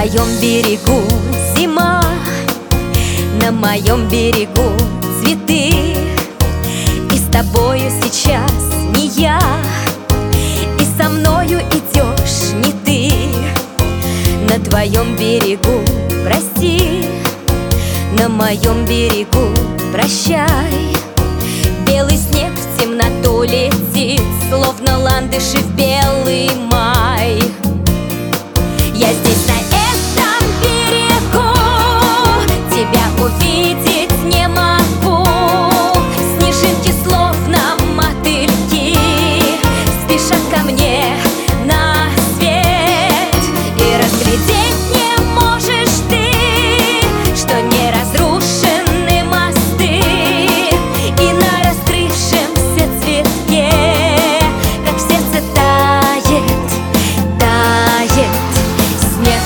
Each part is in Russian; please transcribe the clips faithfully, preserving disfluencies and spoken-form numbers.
твоем берегу зима, на моем берегу цветы. И с тобою сейчас не я, и со мною идешь не ты. На твоем берегу прости, на моем берегу прощай. Белый снег в темноту летит, словно ландыши в белый май. Я здесь на этом берегу, тебя увидеть не могу. Снежинки словно мотыльки спешат ко мне на свет. И разглядеть не можешь ты, что не разрушены мосты, и на раскрывшемся цветке, как в сердце тает, тает снег.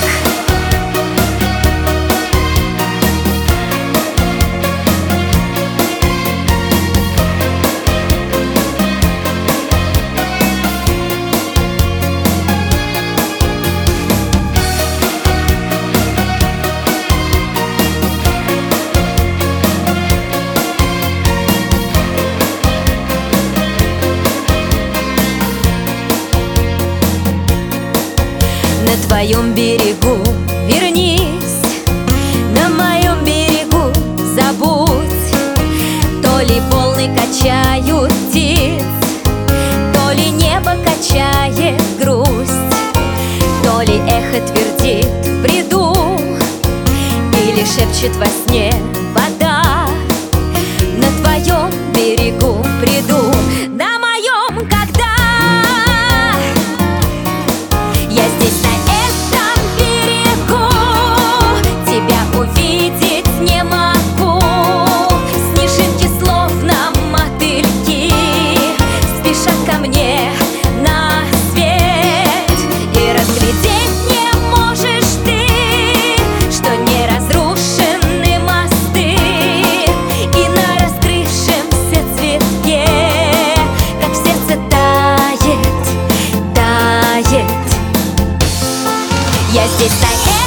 На твоем берегу вернись, на моем берегу забудь. То ли волны качают птиц, то ли небо качает грусть, то ли эхо твердит в бреду, или шепчет во сне вода. На твоем берегу приду, на моем когда я здесь на этом берегу, тебя увидеть не могу. Снежинки словно мотыльки спешат ко мне на свет. И разглядеть не можешь ты, что не разрушены мосты, и на раскрывшемся цветке, как в сердце тает, тает. Я здесь на